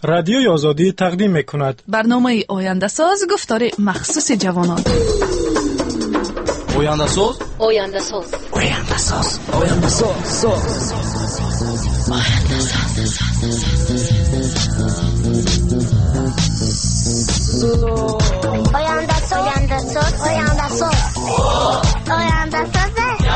رادیوی آزادی تقدیم می‌کند. برنامه آینده ساز گفتار مخصوص جوانان. آینده ساز. آینده ساز. آینده ساز. آینده ساز. آینده ساز. آینده ساز. آینده ساز. آینده ساز.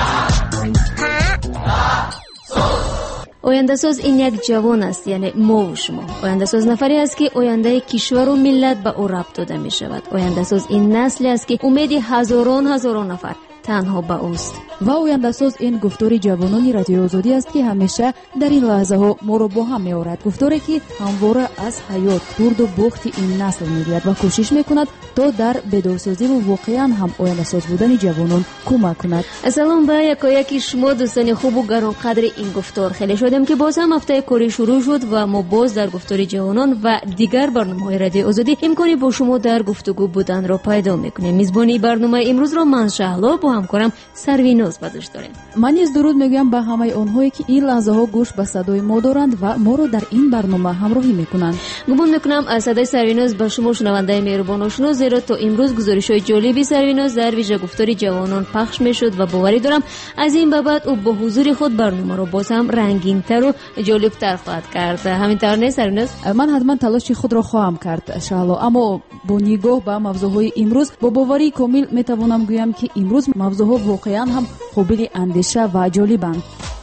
آینده ساز این یک جوان است، یعنی ما و شما. آینده ساز نفری است که آینده کشور و ملت به او ربط داده می شود. آینده ساز این نسلی است که امید هزاران نفر تنها به اوست. و آینده ساز این گفتار جوانان رادیو آزادی است که همیشه در این لحظه ها ما را با هم می‌آورد. گفتاری که همواره از حیات، برد و باخت این نسل می‌گوید و کوشش می‌کند تا در بیدارسازی و واقعاً هم آینده ساز بودن جوانان کمک کند. سلام به یکی شما دوستان خوب و گرانقدر این گفتار. خیلی شدم که باز هم هفته کاری شروع شد و ما باز در گفتار جوانان و دیگر برنامه‌های رادیو آزادی امکانی با شما در گفتگو بودن را پیدا می‌کنیم. میزبانی برنامه امروز را من شهلا با همکارم سرویناز بدش داریم. من نیز درود میگویم به همه آنهایی که این لحظه ها گوش به صدای ما دارند و ما را در این برنامه همراهی میکنند. گمان میکنم از صدای سرویناز به شما شنونده مهربان آشنا، زیرا تا امروز گزارش‌های جالبی سرویناز در ویژه گفتار جوانان پخش میشد و باوری دارم از این به بعد او با حضور خود برنامه را باز هم رنگین‌تر و جالب‌تر خواهد کرد. همینطور نه سرویناز؟ من حتما تلاش خود را خواهم کرد شهلا، اما با نگاه به موضوعهای امروز با باوری کامل میتوانم گویم که امروز موضوعها واقعا هم قابل اندیشه و جالبند.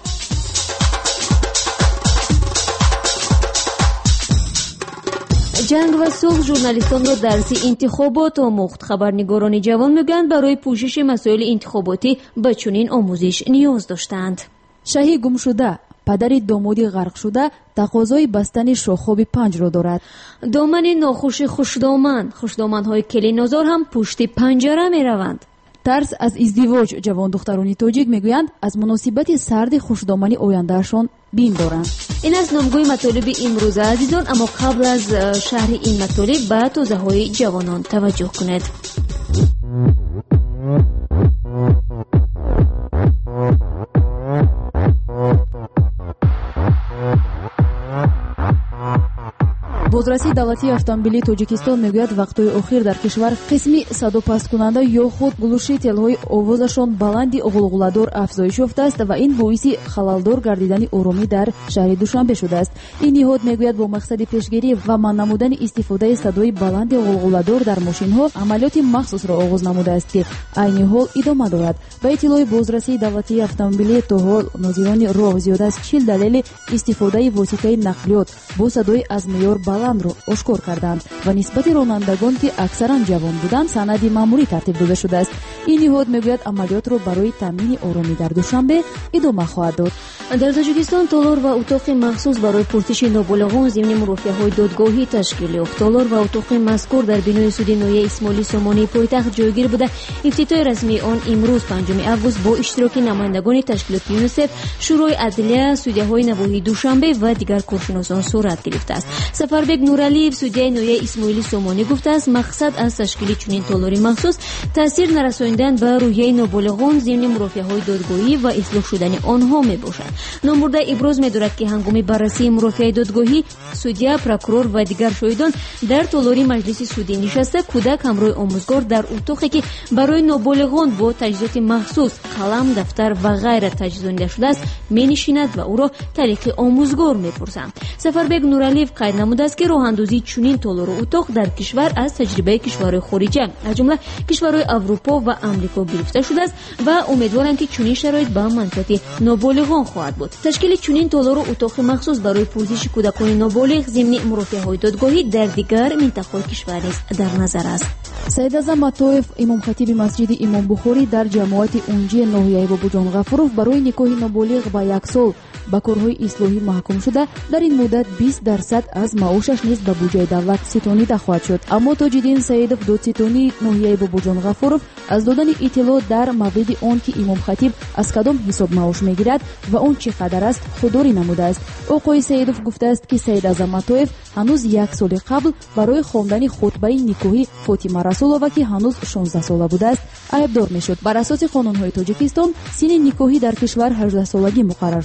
جنگ و صلح ژورنالیستان را درس انتخابات آموخت. خبرنگاران جوان میگن برای پوشش مسائل انتخاباتی به چنین آموزش نیاز داشتند. شهی گم شده، پدر دامادی غرق شده تقاضای بستن شاخاب 5 را دارد. دامن ناخوش خوشدامن‌های کلی نازار هم پشت پنجره میروند. ترس از ازدواج. جوان دختران تاجیک میگویند از مناسبت سرد خوشدامنی آیندهشان بیم دارند. این از نامگوی مطالب امروز عزیزان، اما قبل از شرح این مطالب به توضیح‌های جوانان توجه کنید. بازرسی دولتی автомобили توجیکستان میگوید وقتهای اخیر در کشور قسمی صدا پست کننده یا خود глушителҳои овозашон баланди ғулғуладор афзоиш ёфтааст ва ин боиси халалдор гардидани оромӣ дар шаҳри душанбе шудааст. ин ниҳод мегӯяд бо мақсади пешгирӣ ва манъ намудани истифодаи садои баланди ғулғуладор дар мошинҳо амалиёти махсусро оғоз намудааст ки айни ҳол идома дорад. ба иттилои бозрасии давлатии автомобилӣ то ҳол нозирони роҳ зиёда аз 40 далели истифодаи воситаи нақлиёт бо садои аз меъёр баландро ошкор карданд ва нисбати ронандагон ки аксаран ҷавон буданд санади маъмурӣ тартиб дода шудааст. ин ниҳод мегӯяд амалиётро барои таъмини оромӣ дар душанбе идома хоҳад дод. дар тоҷикистон толор ва утоқи махсус барои пурсиши ноболиғон зимни мурофиаҳои додгоҳӣ ташкил ёфт. толор ва утоқи мазкур дар бинои суди ноҳияи исмоилӣ сомонии пойтахт ҷойгир буда ифтитоҳи расмии он имрӯз 5 август бо иштироки намояндагони ташкилоти ЮНИСЕФ, шӯрои адлия, судяҳои навоҳии Душанбе ва дигар коршиносон сурат гирифтааст. Сафарбек Нуралиев, судяи ноҳияи исмоилӣ сомонӣ гуфтааст, мақсад аз ташкили чунин толори махсус таъсир нарасонидан ба рӯҳияи ноболиғон зимни мурофиаҳои додгоҳӣ ва ислоҳ шудани онҳо мебошад. Номбурда иброз медорад ки ҳангоми баррасии мурофиаи додгоҳӣ судя, прокурор ва дигар шоҳидон дар толори маҷлиси судӣ нишаста кӯдак ҳамроҳи омӯзгор дар утоқе ки барои ноболиғон бо таҷҳизоти махсус қалам, дафтар ва ғайра таҷҳизонида шудааст менишинад ва ӯро талиқи омӯзгор мепурсанд. Сафарбек Нуралиев қайд намудааст ки роҳандозии чунин толору утоқ дар кишвар аз таҷрибаи кишварҳои хориҷа, аз ҷумла кишварҳои Аврупо ва Амрико гирифта шудааст ва умедворанд ки чунин шароит ба манфиати ноболиғон хоҳад буд. ташкили чунин толору утоқи махсус барои пурсиши кӯдакони ноболиғ зимни мурофиаҳои додгоҳӣ дар дигар минтақаҳои кишвар низ дар назар аст. Саидаза Матоев, имомхатиби масҷиди Имом Бухорӣ дар ҷамоати унҷи ноҳияи Бобуҷон Ғафуров барои никоҳи ноболиғ ба 1 сол ба корҳои ислоҳӣ маҳкум шуда, дар ин муддат 20% аз маошаш низ ба буҷаи давлат ситонида хоҳад шуд. Аммо Тоҷиддин Саидов, додситонии ноҳияи Бобуҷон Ғафуров, аз додани иттилоъ дар мавриди он ки имомхатиб аз кадом ҳисоб маош мегирад ва он чӣ қадар аст худдорӣ намудааст. Оқои Саидов гуфтааст ки Саидаза Матоев ҳанӯз 1 соли қабл барои хондани хутбаи никоҳи Фотима Расулова, ки ҳанӯз 16 сола будааст, айбдор мешуд. Бар асоси қонунҳои Тоҷикистон синни никоҳӣ дар кишвар 18 солагӣ муқаррар шудааст.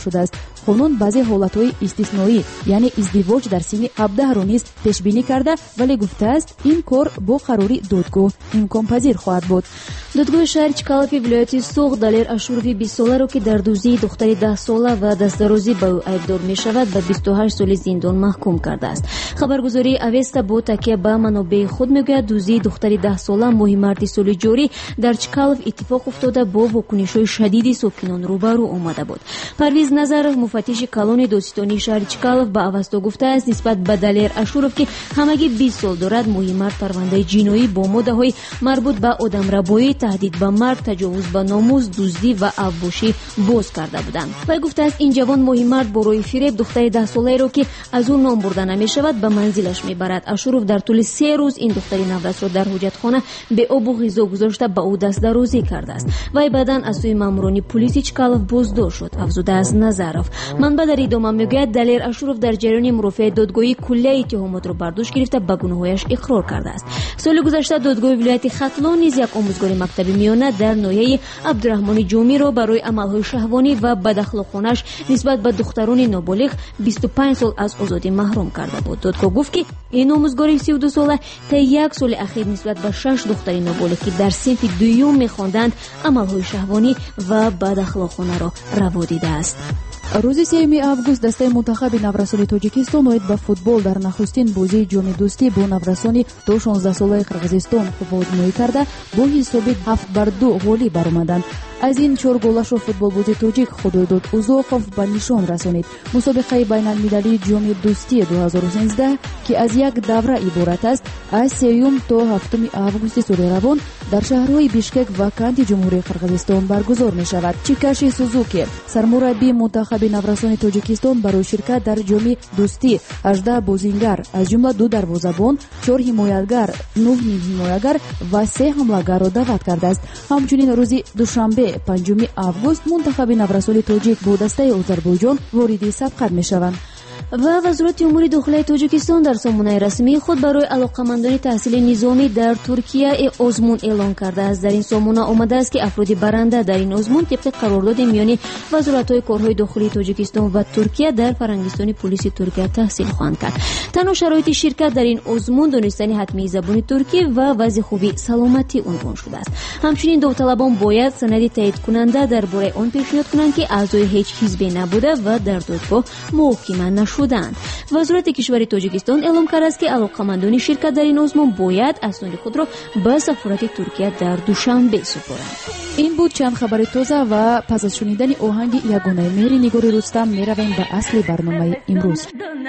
қонун баъзе ҳолатҳои истисноӣ яъне издивоҷ дар синни 17 низ пешбинӣ карда, вале гуфтааст ин кор бо қарори додгоҳ имконпазир хоҳад буд. додгоҳи шаҳри Чкалови вилояти Суғ Далер Ашурови 20 соларо ки дар дуздии духтари 10 сола ва дастдарозӣ ба ӯ айбдор мешавад ба 28 соли зиндон маҳкум кардааст. хабаргузории Авеста бо такя ба манобеи худ мегӯяд дуздии духтари 10 сола моҳи марти соли ҷорӣ дар Чкалов иттифоқ уфтода бо вокунишҳои шадиди сокинон рӯбарӯ омада буд. Парвиз Назаров, муфаттиши калони додситонии шаҳри Чкалов ба Авасто гуфтааст нисбат ба Далер Ашуров ки ҳамагӣ 20 сол дорад, моҳи март парвандаи ҷиноӣ бо моддаҳои марбут ба одамрабоӣ, таҳдид ба мард, таҷовуз ба номус, дуздӣ ва авбошӣ боз карда буданд. Вай гуфтааст ин ҷавон моҳи март бо рӯи фиреб духтари 10 солаеро ки аз ӯ ном бурда намешавад ба манзилаш мебарад. Ашуров дар тӯли 3 рӯз ин духтари наврасро дар ҳоҷатхона беобу ғизо гузошта ба ӯ дастдарозӣ кардааст. Вай баъдан аз сӯи маъмурони полиси Чкалов боздошт шуд, афзудааст Назаров. манбаъ дар идома мегӯяд Далер Ашуров дар ҷараёни мурофиаи додгоҳӣ куллияи иттиҳомотро бардошт гирифта ба гуноҳҳояш иқрор кардааст. соли гузашта додгоҳи вилояти Хатлон низ як омӯзгори мактаби миёна дар ноҳияи Абдураҳмони Ҷомиро барои амалҳои шаҳвонӣ ва бадахлоқонаш нисбат ба духтарони ноболиғ 25 сол аз озодӣ маҳрум карда буд. додгоҳ гуфт ки ин омӯзгори 32 сола та як соли ахир нисбат ба 6 духтари ноболиғ ки дар синфи дуюм мехонданд амалҳои шаҳвонӣ ва бадахлоқонаро раво дидааст. рӯзи 3 август дастаи мунтахаби наврасони тоҷикистон оид ба футбол дар нахустин бозии ҷоми дӯстӣ бо наврасони до 16 солаи қирғизистон водимоӣ карда бо ҳисоби 7-2 ғолиб баромаданд. аз ин 4 голашро футболбози тоҷик Худойдод Узоқов ба нишон расонид. мусобиқаи байналмилалии ҷоми дӯстӣ 2013 ки аз як давра иборат аст, аз 3 то 7 августи соли равон дар шаҳрҳои Бишкек ва Канди ҷумҳурии Қирғизистон баргузор мешавад. Чикаши Сузуки, сармураббии мунтахаби наврасони Тоҷикистон, барои ширкат дар ҷоми дӯстӣ 18 бозингар, аз ҷумла 2 дарвозабон, 4 ҳимоятгар, 9 нимҳимоягар ва 3 ҳамлагарро даъват кардааст. ҳамчунин рӯзи душанбе 5 август мунтахаби наврасони тоҷик бо дастаи Озарбойҷон вориди сабқат мешаванд. ва вазорати умури дохилаи Тоҷикистон дар сомонаи расмии худ барои алоқамандони таҳсили низомӣ дар Туркия озмун эълон кардааст. дар ин сомона омадааст ки афроди баранда дар ин озмун тибқи қарордоди миёни вазоратҳои корҳои дохилии Тоҷикистон ва Туркия дар Фарҳангистони полиси Туркия таҳсил хоҳанд кард. танҳо шароити ширкат дар ин озмун донистани ҳатмии забони туркӣ ва вазъи хуби саломатӣ унвон шудааст. ҳамчунин довталабон бояд санади таъидкунанда дар бораи он пешниҳод кунанд ки аъзои ҳеҷ ҳизбе набуда ва дар додгоҳ муҳокима нашуданд. вазорати кишвари Тоҷикистон эълон кардааст ки алоқамандони ширкат дар ин озмун бояд асноди худро ба сафорати Туркия дар Душанбе супоранд. ин буд чанд хабари тоза ва пас аз шунидани оҳанги ягонаи меҳри Нигори Рустам меравем ба асли барномаи имрӯз.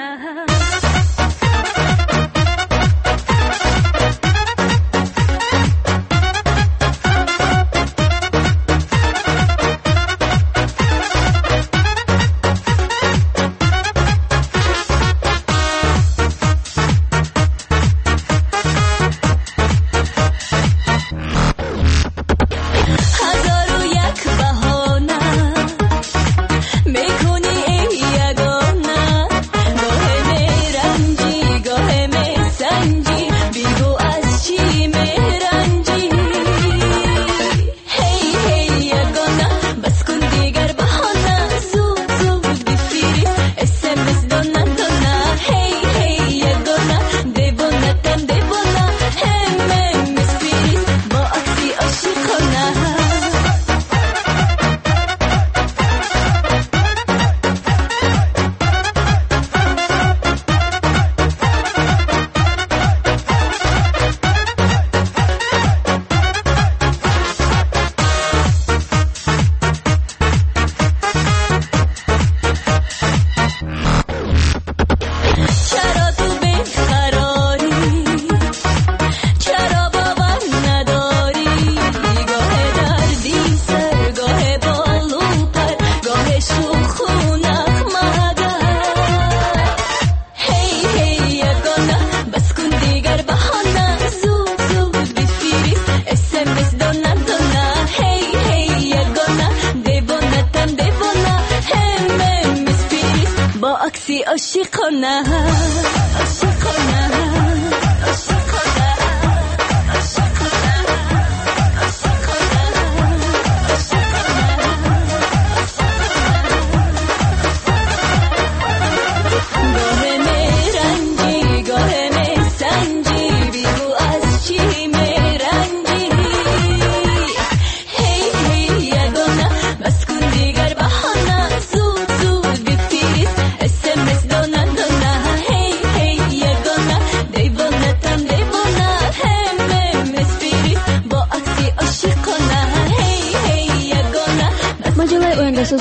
عاشقانه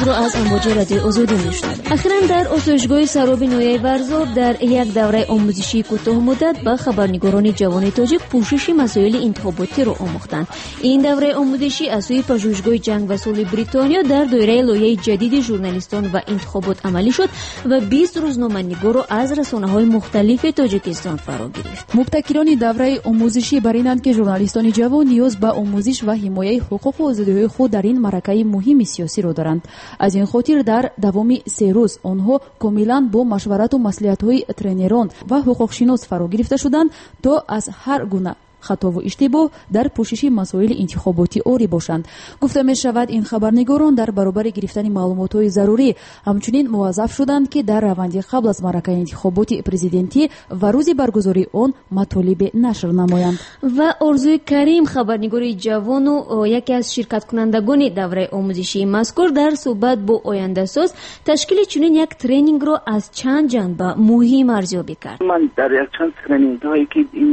را از امواج رادیو آزادی میشنوید. اخیراً در آسایشگاه سراب نویه ورزاب در یک دوره آموزشی کوتاه مدت به خبرنگاران جوان تاجیک پوشش مسائل انتخاباتی را آموختند. این دوره آموزشی از سوی پژوهشگاه جنگ و صلح بریتانیا در دایره لایحه جدید ژورنالیستان و انتخابات عملی شد و 20 روزنامه‌نگار را از رسانه‌های مختلف تاجیکستان فرا گرفت. مبتکران دوره آموزشی برینند که ژورنالیستان جوان نیاز به آموزش و حمایت حقوق و آزادی‌های خود در این معرکه مهم سیاسی را دارند. از این خاطر در دوام 3 روز آنها کاملا با مشورت و مصلحت‌های ترینران و حقوقشناس فرا گرفته شدند تا از هر گونه خطا و اشتباه در پوشش مسائل انتخاباتی آری باشند. گفته می شود این خبرنگاران در برابر گرفتن معلومات‌های ضروری همچنین موظف شدند که در روند قبل از معرکه انتخاباتی پرزیدنتی و روز برگزاری آن مطالب نشر نمایند. و آرزوی کریم خبرنگار جوان و یکی از شرکت کنندگان دوره آموزشی مذکور در صحبت با آینده ساز تشکیل چنین یک ترینینگ را از چند جنبه مهم ارزیابی کرد. من در یک چند ترینینگ هایی که این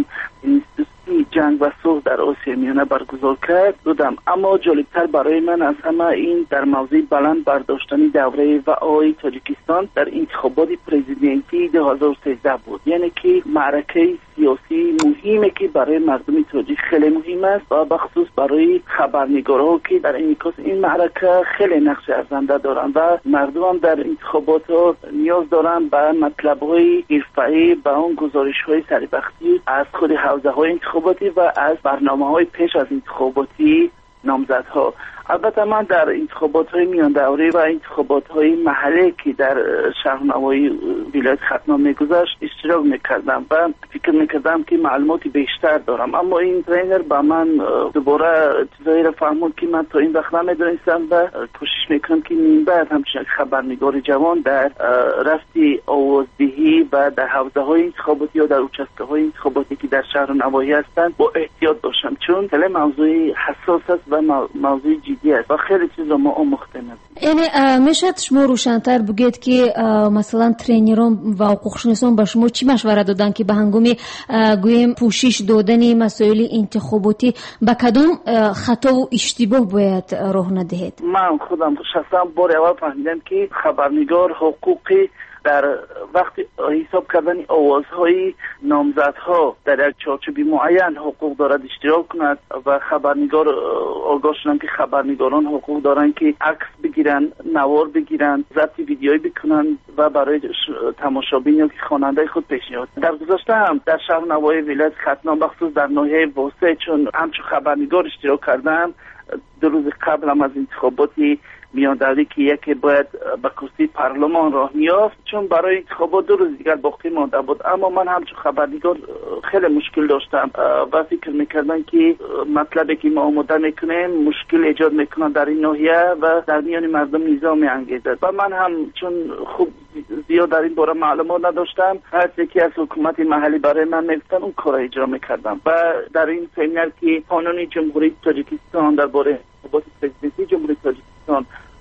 جنگ و صلح در آسیا میانه برگزار کرد بودم، اما جالبتر برای من از همه این در موضوع بلند برداشتن دوره وعای تاجیکستان در انتخابات پرزیدنتی 2013 بود. یعنی که معرکه سیاسی مهمه که برای مردم تاجیک خیلی مهم است و بخصوص برای خبرنگارها که در انعکاس این معرکه خیلی نقش ارزنده دارند و مردم هم در انتخابات نیاز دارند به مطلب‌های حرفه‌ای، به اون گزارش‌های سریبختی از خود حوزه‌های انتخاباتی و از برنامه‌های پیش از انتخاباتی نامزدها. البته من در انتخابات‌های میان دوره و انتخابات‌های محلی که در شهرنمایی ولایت ختنا می‌گذشت اشتراک می‌کردم و فکر می‌کردم که معلوماتی بیشتر دارم، اما این ترینر با من دوباره چیزایی را فهموند که من تا این وقت نمی‌دونستم و کوشش می‌کنم که من بعد همچنین خبرنگار جوان در رفتی آوازدهی و در حوزه‌های انتخاباتی یا در اوچسته‌های انتخاباتی که در شهرنمایی هستند با احتیاط باشم، چون خیلی موضوع حساس است و موضوع و خیلی چیز رو ما آموخته نداریم. یعنی میشد شما روشن‌تر بگید که مثلا ترینران و حقوقشناسان به شما چی مشورت دادن که به هنگام گویم پوشش دادن مسائل انتخاباتی به کدام خطا و اشتباه باید راه ندهید؟ من خودم شخصا بار اول فهمیدم که خبرنگار حقوقی در وقت حساب کردن آوازهای نامزدها در یک چارچوبی معین حقوق دارد اشتراک کند و خبرنگار آگاه شدن که خبرنگاران حقوق دارند که عکس بگیرن، نوار بگیرن، ضبط ویدیویی بکنن و برای تماشابین یا خواننده خود پیشنهاد. در گذشته هم در شهرنمایی ولایت ختنا بخصوص در ناحیه واسه چون همچون خبرنگار اشتراک کردم 2 روز قبل هم از انتخاباتی میان دوره که یکی باید به کرسی پارلمان راه میافت، چون برای انتخابات 2 روز دیگر باقی مانده بود، اما من همچون خبرنگار خیلی مشکل داشتم و فکر میکردم که مطلبی که ما آماده میکنیم مشکل ایجاد میکنن در این ناحیه و در میان مردم نظام میانگیزد و من هم چون خوب زیاد در این باره معلومات نداشتم، هر چیزی از حکومت محلی برای من میگفتن اون کار اجرا میکردم و در این سمینار که قانون جمهوری تاجیکستان درباره انتخابات پرزیدنتی جمهوری تاجیکستان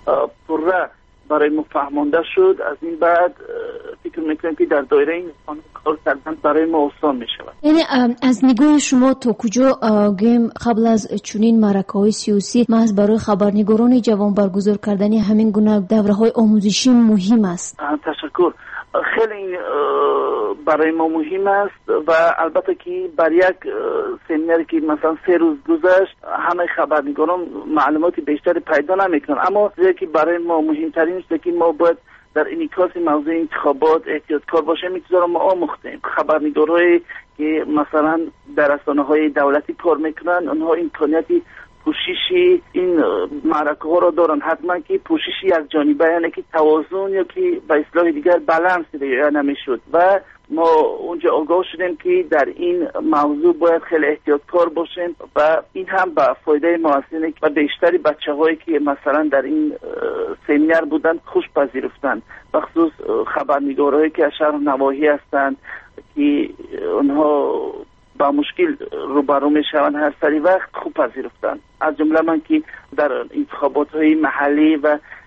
پره برای ما فهمانده شد، از این بعد فکر میکنم که در دایره این کار کردن برای ما آسان میشود. یعنی از نگاه شما تا کجا گیم قبل از چنین معرکه‌های سیاسی محض برای خبرنگاران جوان برگزار کردن همین گونه دوره‌های آموزشی مهم است؟ تشکر. خیلی برای ما مهم است و البته که بر یک سمیناری که مثلا 3 روز گذشت همه خبرنگاران معلومات بیشتری پیدا نمیکنن، اما چیزی که برای ما مهمترین است که ما باید در انعکاس موضوع انتخابات احتیاطکار باشیم. این چیزا رو ما آموختیم. خبرنگارایی که مثلا در رسانه‌های دولتی کار میکنن اونها امکانیتی پوششی این معرکه ها را دارن، حتما که پوششی از جانبه یعنی که توازن یا که به اصطلاح دیگر بالانس دیگه نمیشد و ما اونجا آگاه شدیم که در این موضوع باید خیلی احتیاطکار باشیم و این هم به فایده ما است و بیشتری بچه‌هایی که مثلا در این سمینار بودن خوش پذیرفتند، بخصوص خبرنگارایی که از شهر نواحی هستند که اونها با مشکل روبرو میشوند هر سری وقت خوب پذیرفتند. از جمله من که در انتخابات های محلی و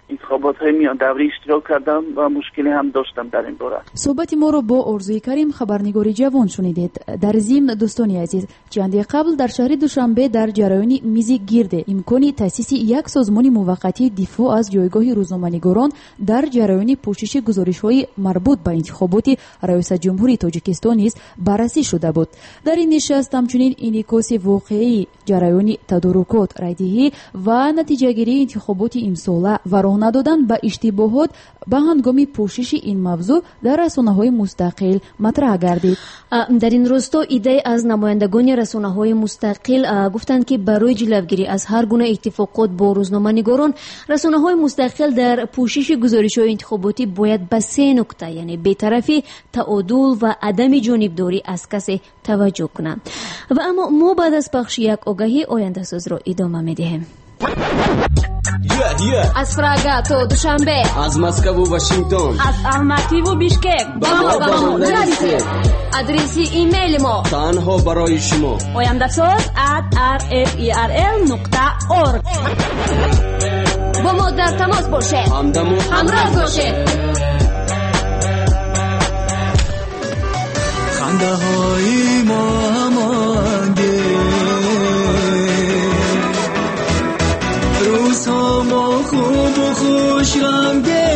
انتخابات میان دوره اشتراک کردم و مشکلی هم داشتم در این باره. صحبت ما رو با آرزوی کریم خبرنگاری جوان شنیدید. در ضمن دوستان عزیز، چندی قبل در شهر دوشنبه در جریان میز گرد امکانی تأسیس یک سازمان موقتی دفاع از جایگاه روزنامه‌نگاران در جریان پوشش گزارش‌های مربوط به انتخابات ریاست جمهوری تاجیکستان نیز بررسی شده بود. در این نشست همچنین انعکاس واقعی جریان تدارکات رایدهی و نتیجه‌گیری انتخابات امساله و راه ندادن به اشتباهات به هنگام پوشش این موضوع در رسانه‌های مستقل مطرح گردید. در این راستا ایده از نمایندگان رسانه‌های مستقل گفتند که برای جلوگیری از هر گونه اتفاقات با روزنامه‌نگاران، رسانه‌های مستقل در پوشش گزارش‌های انتخاباتی باید به 3 نکته یعنی بی‌طرفی، تعادل و عدم جانبداری از کسی توجه کنند. و اما ما بعد از پخش یک آگهی آینده ساز را ادامه می‌دهیم. از پراگا تا دوشنبه، از مسکو و واشنگتن، از الماتی و بیشکک با ما نرسید. آدرس ایمیل ما تنها برای شما oyandasaz@rferl.org. با ما در تماس باشید، همراه باشید. خنده های ما همانگه، روزها ما خوب و خوش رنگه،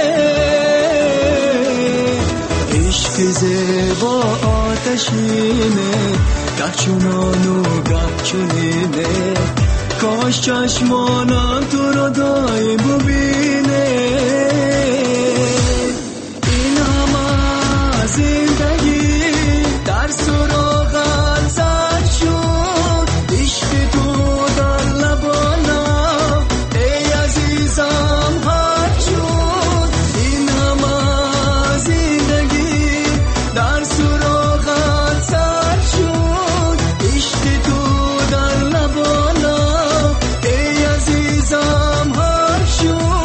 عشق زیبا آتشینه، گه چونان و گه چونینه، کاش چشمانم تو رو دایم ببینه. این همه زندگی در سراغت سر شد، عشق تو در لبانم ای عزیزم حد شد. این همه زندگی در سراغت سر شد، عشق تو در لبانم ای عزیزم حد شد.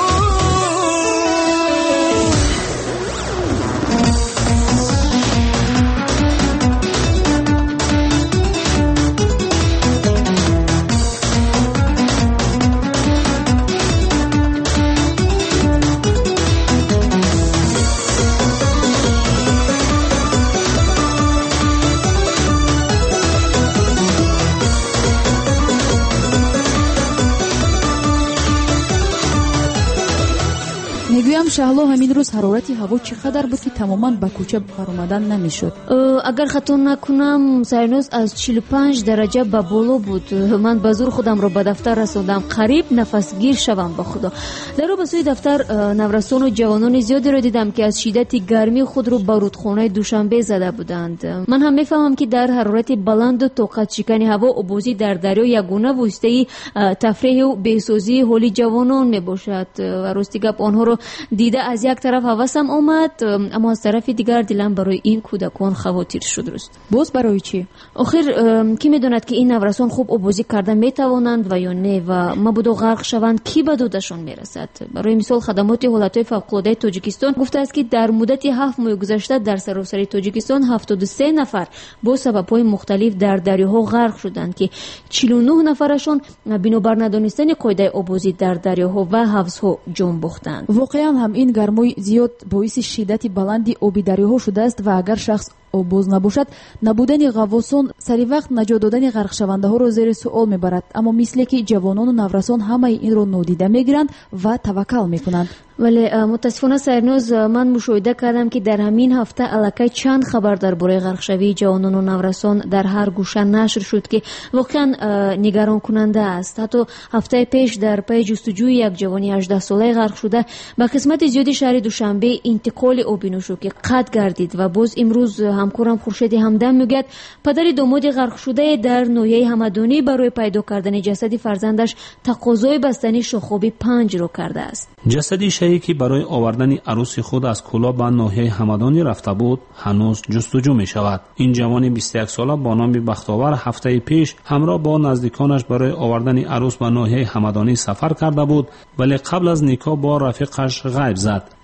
میگویم شهلا همین روز حرارت هوا چقدر بود که تماما به کوچه برآمدن نمیشد. اگر خطا نکنم سرنوز از 45 درجه به بالا بود. من به زور خودم را به دفتر رساندم، قریب نفسگیر شوم با خدا. در رو به سوی دفتر نورسان و جوانان زیادی را دیدم که از شدت گرمی خود رو به رودخانه دوشنبه زده بودند. من هم میفهمم که در حرارت بلند و طاقت شکن هوا عبوزی در دریا یگانه واسطه تفریح و بهسازی حال جوانان میباشد و راستی گپ آنها رو دیده از یک طرف هوسم آمد، اما از طرف دیگر دلم برای این کودکان خواطر شد. رست باز برای چی؟ آخر کی میداند که این نورسان خوب عبوزی کردن میتوانند و یا نه و مبادا غرق شوند کی به دودشان میرسد. برای مثال خدمات حالتهای فوق‌العاده تاجیکستان گفته است که در مدت 7 ماه گذشته در سراسر تاجیکستان 73 نفر با سبب‌های مختلف در دریاها غرق شدند که 49 نفرشان بنابر ندانستن قاعده عبوزی در دریاها و حوضها جان باختند. واقعا هم این گرمای زیاد باعث شدت بلندی آبی دریاها شده است و اگر شخص باز نباشد نبودن غواصان سری وقت نجات دادن غرق شونده ها را زیر سوال میبرد. اما مثل که جوانان و نورسان همه این را نادیده میگیرند و توکل میکنند. ولی متاسفانه سرنوز من مشاهده کردم که در همین هفته الکی چند خبر درباره غرق شوی جوانان و نورسان در هر گوشه نشر شد که واقعا نگران کننده است. حتی هفته پیش در پی جستجوی یک جوانی 18 ساله غرق شده به قسمت زیادی شهر دوشنبه انتقال آبی نوشوکی قطع گردید و باز امروز همکارم خورشید همدم میگه پدر داماد غرق شده در ناحیه همدانی برای پیدا کردن جسد فرزندش تقاضای بستنی شاخابی 5 رو کرده است. جسدی شیعی که برای آوردن عروس خود از کولا به ناحیه همدانی رفته بود هنوز جستجو می شود. این جوان 21 ساله با نام بختاور هفته پیش همراه با نزدیکانش برای آوردن عروس به ناحیه همدانی سفر کرده بود، ولی قبل از نکاح با رفیقش غیب زد.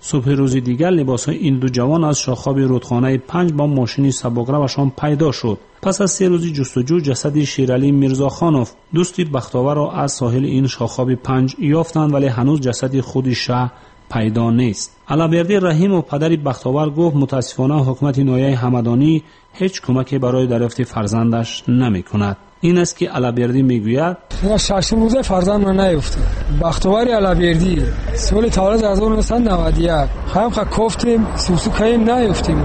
صبح روز دیگر لباس‌های این دو جوان از شاخاب رودخانه 5 با ماشین سبک‌روشان پیدا شد. پس از 3 روز جستجو جسد شیرعلی میرزاخانوف دوستی بختاور را از ساحل این شاخاب 5 یافتند، ولی هنوز جسد خود شاه پیدا نیست. علابردی رحیم و پدر بختاور گفت متاسفانه حکومت ناحیه همدانی هیچ کمکی برای دریافت فرزندش نمی‌کند. این است که علابردی میگوید 6 روزه فرزند من نیافت. بختاور علابردی سال تولد 1991 هم گفتیم سوسو کایم نیافتیم.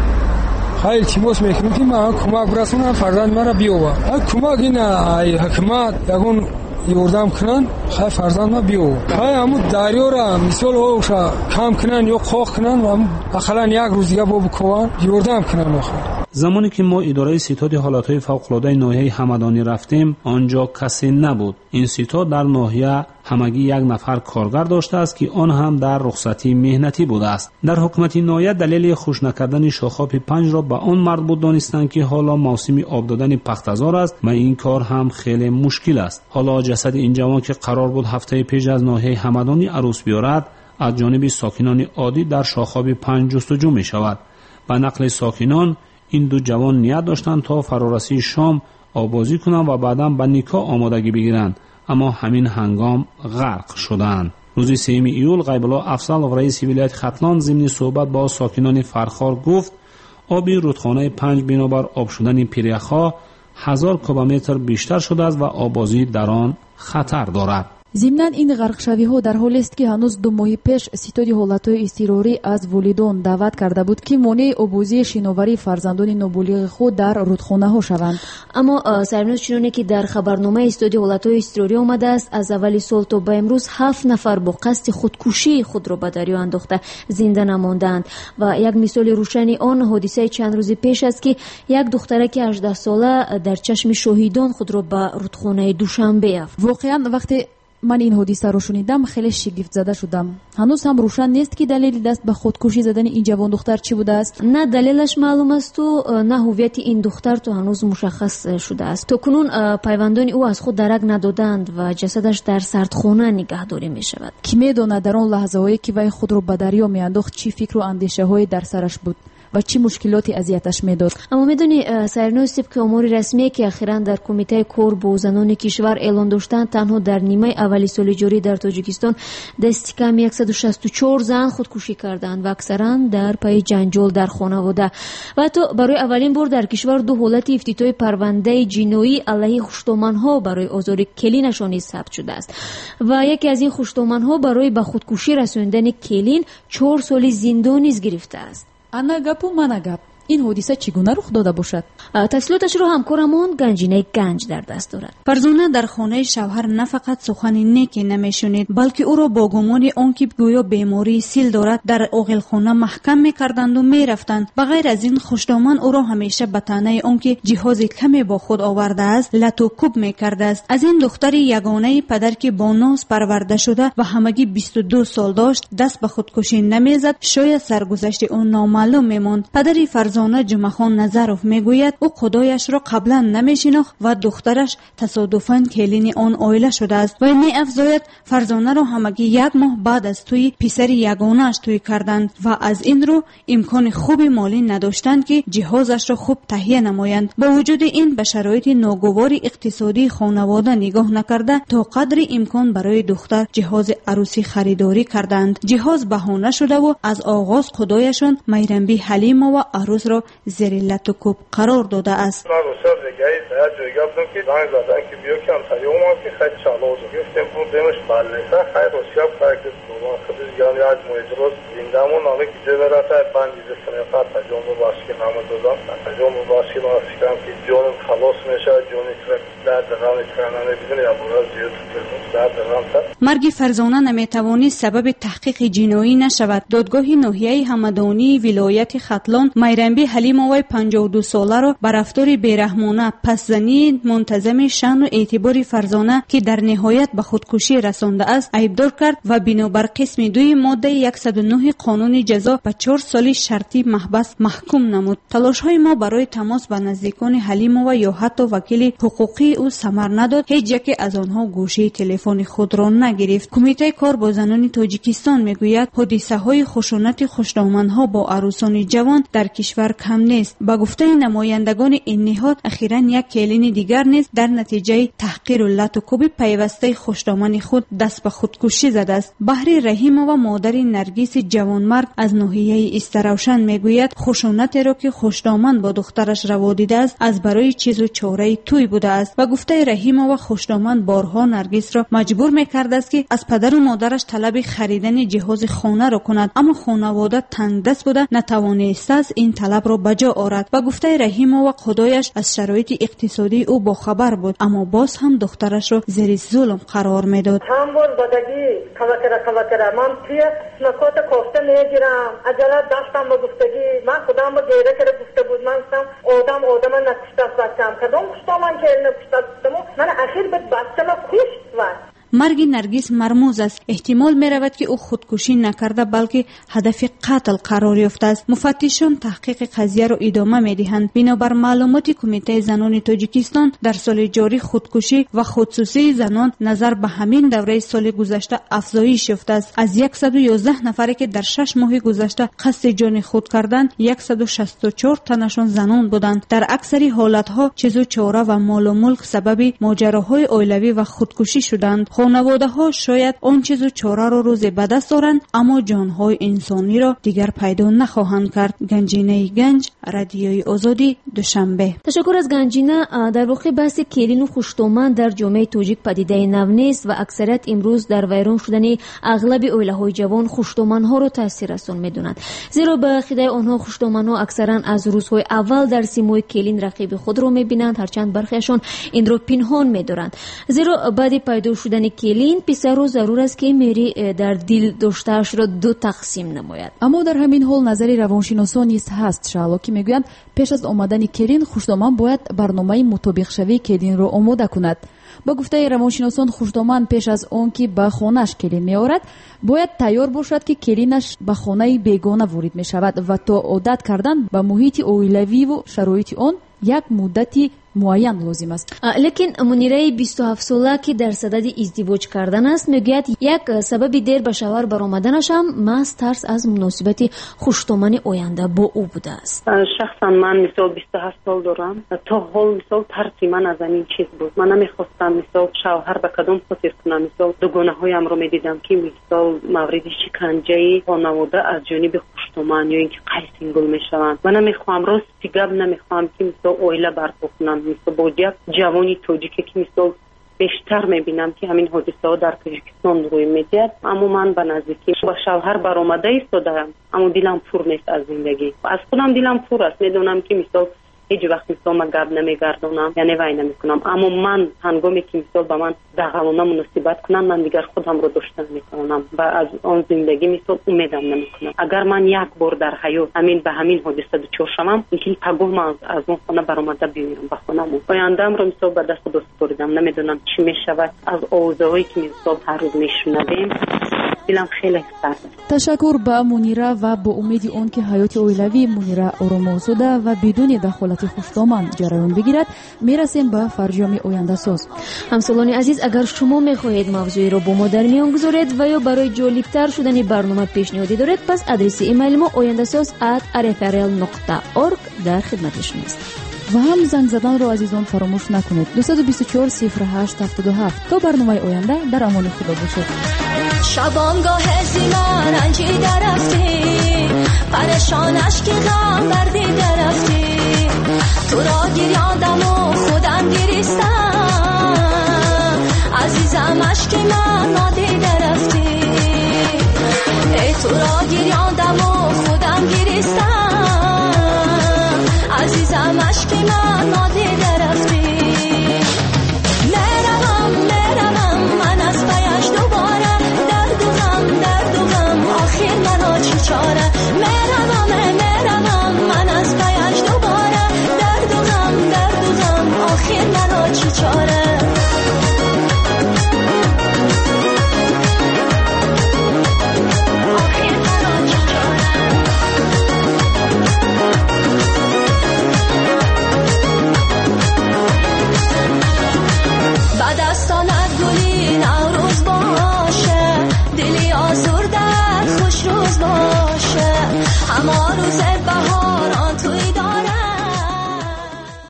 خیلی التماس میکنیم که ما کمک برسونم فرزند مرا بیاور. کمک این حکومت یگون یوردم کنن خیلی فرزند ما بیاور. خیلی همون دریا را مثال اوشا کم کنن یا خواه کنن و اخلا یک روز دیگه بکوان یوردم کنن آخر. زمانی که ما اداره ستاد حالاتهای فوق‌العاده ناحیه همدانی رفتیم آنجا کسی نبود. این ستاد در ناحیه همگی 1 نفر کارگر داشته است که آن هم در رخصتی مهنتی بوده است. در حکومت ناحیه دلیل خوش نکردن شاخاب 5 را به آن مرد بود دانستند که حالا موسم آب دادن پختزار است و این کار هم خیلی مشکل است. حالا جسد این جوان که قرار بود هفته پیش از ناحیه همدانی عروس بیارد از جانب ساکنان عادی در شاخاب 5 جستجو می شود. به نقل ساکنان این دو جوان نیت داشتند تا فرارسی شام آبازی کنند و بعداً به نکاح آمادگی بگیرند، اما همین هنگام غرق شدند. روز 3 ایول غیب‌الله افضل رئیس ولایت ختلان ضمن صحبت با ساکنان فرخار گفت آب رودخانه 5 بنابر آب شدن پیریخا 1000 کوبمتر بیشتر شده است و آبازی در آن خطر دارد. ضمناً این غرقشوی‌ها در حالی است که هنوز 2 ماه پیش ستاد حالت‌های اضطراری از والدان دعوت کرده بود که مانع آبازی شناوری فرزندان نابالغ خود در رودخانه‌ها شوند. اما سرنوشت چنانه که در خبرنامه ستاد حالت‌های اضطراری آمده است از اول سال تا به امروز 7 نفر با قصد خودکشی خود را به دریا انداخته زنده نماندند و یک مثال روشن آن حادثه چند روز پیش است که یک دخترک 18 ساله در چشم شاهدان خود را به رودخانه دوشنبه یافت. واقعاً وقتی من این حادثه رو شنیدم خیلی شگفت زده شدم. هنوز هم روشن نیست که دلیل دست به خودکشی زدن این جوان دختر چی بوده است. نه دلیلش معلوم است و نه هویت این دختر تو هنوز مشخص شده است. تا کنون پیوندان او از خود درک ندادند و جسدش در سردخانه نگهداری می شود. کی میدونه در آن لحظه هایی که وی خود رو به دریا میانداخت چی فکر و اندیشه های در سرش بود و چه مشکلاتی اذیتش میداد. اما میدونی سرنوشت طبق امور رسمی که اخیراً در کمیته کار با زنان کشور اعلان داشتند تنها در نیمه اولی سال جاری در تاجیکستان دست کم 164 زن خودکشی کردند و اکثرا در پی جنجال در خانواده و حتی برای اولین بار در کشور 2 حالت افتتاح پرونده جنایی علیه خشتامندها برای آزار کلینشان نیز ثبت شده است و یکی از این خشتامندها برای به خودکشی رساندن کلین 4 سال زندان نیز گرفته است. انا گپ و من گپ این حادثه چگونه رخ داده باشد؟ تفصیلاتش رو همکارمون گنجینه گنج در دست دارد. فرزانه در خانه شوهر نه فقط سخن نیکی نمیشنید بلکه او را با گمان آنکه گویا بیماری سیل دارد در اغلخانه محکم میکردند و میرفتند. بغیر از این خشتامن او را همیشه به طعنه آنکه جهاز کمی با خود آورده است لطوکوب میکرده است. از این دختر یگانه پدر که با ناز پرورده شده و همگی 22 سال داشت دست به خودکشی نمیزد. شاید سرگذشت او نامعلوم میماند. پدری فرزانه جمعخان نظروف میگوید او خدایش را قبلا نمیشناخت و دخترش تصادفاً کلین آن عائله شده است و می افزاید فرزانه را همگی 1 ماه بعد از توی پسر یگانه‌اش توی کردند و از این رو امکان خوبی مالی نداشتند که جهازش را خوب تهیه نمایند. با وجود این به شرایط ناگوار اقتصادی خانواده نگاه نکرده تا قدر امکان برای دختر جهاز عروسی خریداری کردند. جهاز بهانه شده و از آغاز خدایشان میرنبی حلیمه و عروس را زیر لطوکوب قرار داده است. من بسیار دیگه جایی بودم که زنگ زدن که بیا که همسایه اومد که خیلی چالوز گفتیم بودمش بلنسه خیلی روسیاب فرکت دوبان خودش یعنی از مویدروز زندمون نامه که جبرات بند دیزه سنفت تجام رو باشکی نامه دادم تجام رو باشکی نامه فکرم که جانم خلاص میشه جانی که در درام اکرانانه بیدون یا برای زیاد در درام تا مرگ فرزانه نمیتوانی سبب تحقیق جنایی نشود. دادگاه ناحیه همدانی ولایت ختلان میرنبی حلیم آوای 52 ساله را بر رفتار بیرحمانه پس‌زنی منتظم شأن و اعتبار فرزانه که در نهایت به خودکشی رسانده است ایبدار کرد و بنابر قسم 2 ماده 109 قانون جزا به 4 سال شرطی محبس محکوم نمود. تلاش‌های ما برای تماس با نزدیکان حلیم و یا حتی وکیل حقوقی او ثمر نداد. هیچ یک از آنها گوشه تلفن خود را ادامه گرفت. کمیته کار با زنان تاجیکستان میگوید حادثه های خشونت خوشدامنها با عروسان جوان در کشور کم نیست. با گفته نمایندگان این نهاد اخیراً یک کلین دیگر نیز در نتیجه تحقیر و لط و کوب پیوسته خوشدامن خود دست به خودکشی زده است. بهری رحیمова مادر نرگس جوانمرد از ناحیه استروشن میگوید خشونت را که خوشدامن با دخترش روا دیده است از برای چیز و چاره توی بوده است. و گفته رحیمова خوشدامن بارها نرگس را مجبور میکرده است که از پدر و مادرش طلب خریدن جهاز خانه را کند، اما خانواده تنگ دست بوده نتوانسته است این طلب را بجا آورد. و گفته رحیمова خدایش از شرایط اقتصادی او با خبر بود، اما باز هم دخترش را زیر ظلم قرار میداد. همون بدگی کلکره من توی نکات کوفته نگیرم عجله داشتم با گفتگی من خودم با گیره کرده گفته بود من گفتم آدم نکشته است بچم کدام کشتا من که نکشته است من اخیر به بچه ما کشت و مرگ نرگس مرموز است. احتمال می رود که او خودکشی نکرده بلکه هدف قتل قرار یافته است. مفتشان تحقیق قضیه را ادامه می دهند. بنابر معلومات کمیته زنان تاجیکستان در سال جاری خودکشی و خودسوزی زنان نظر به همین دوره سال گذشته افزایش یافته است. از 111 نفری که در 6 ماه گذشته قصد جان خود کردند 164 تنشان زنان بودند. در اکثر حالتها چیز و چاره و مال و ملک سبب ماجراهای عائلوی و خودکشی شدند. خانواده ها شاید آن چیز و چاره را روز به دست دارند اما جانهای انسانی را دیگر پیدا نخواهند کرد. گنجینه گنج، رادیوی آزادی، دوشنبه. تشکر از گنجینه. در واقع بحث کلین و خوشدامن در جامعه تاجیک پدیده نو نیست و اکثریت امروز در ویران شدن اغلب عائله‌های جوان خوشدامن‌ها را تاثیر رسان می‌دونند، زیرا به خدای آنها خوشدامن‌ها اکثرا از روزهای اول در سیمای کلین رقیب خود را می‌بینند، هرچند برخیشان این را پنهان می‌دارند. زیرا بعد پیدا شدن کلین پسر ضرور است که میری در دل داشته‌اش را دو تقسیم نماید. اما در همین حال نظری روانشناسان نیز هست شالو که میگویند پیش از آمدن کلین خوشدامن باید برنامه مطابق شوی کلین را آماده کند. با گفته روانشناسان خوشدامن پیش از آن که به خانه‌اش کلین میآورد باید تیار باشد که کلینش به خانه بیگانه وارد می شود و تا عادت کردن به محیط عائلوی و شرایط آن یک مدتی معین لازم است. لیکن منیره 27 ساله که در صدد ازدواج کردن است میگوید یک سبب دیر به شوهر برآمدنش هم محض ترس از مناسبت خوشدامن آینده با او بوده است. شخصا من مثال 27 سال دارم. تا حال مثال ترسی من از این چیز بود. من نمیخواستم مثال شوهر به کدام خاطر کنم. مثال دوگانه هایم رو میدیدم که مثال مورد شکنجه خانواده از جانب خوشدامن یا اینکه قیسینگل میشوند. من نمیخوام راستی گپ نمیخوام که مثال عائله برپا کنم. مثل با یک جوانی تاجیکی که مثل بیشتر میبینم که همین حادثه ها در تاجیکستان روی میدهد، اما من به نزدیکی با شوهر برآمده ایستادم اما دلم پر نیست از زندگی. از خودم دلم پر است. میدونم که مثل هیچ وقت مثل من گپ نمیگردونم یعنی وای نمیکنم، اما من هنگامی که مثل به من دغلانه مناسبت کنم من دیگر خودم رو داشتن میکنم و از آن زندگی مثل امیدم نمیکنم. اگر من یک بار در حیات همین به همین حادثه دچار شوم اینکه پگاه من از اون خانه برآمده بیایم به خونم آینده‌ام رو مثل به دست خدا سپردم. نمیدونم چی میشود از آوازهایی که مثل هر روز میشنویم. دلم خیلی سرد. تشکر به منیره و با امید آن که حیات عائلوی منیره آرام و آسوده و بدون دخالت خوشدامن جریان بگیرد میرسیم به فرجام آینده ساز. همسالان عزیز، اگر شما میخواهید موضوعی را با ما در میان گذارید و یا برای جالبتر شدن برنامه پیشنهادی دارید، پس آدرس ایمیل ما oyandasaz@rfrl.org در خدمتشون است. و هم زنگ زدن رو عزیزان فراموش نکنید. 224 0877. تا برنامه آینده در امان خدا باشید. شبانگاه زیما رنجیده رفتی، پرشانش که غم بردیده رفتی، تو را گریاندم و خودم گریستم، عزیزم عشق من نادیده رفتی، ای تو را گریاندم و خودم گریستم، عزیزم عشق من نادیده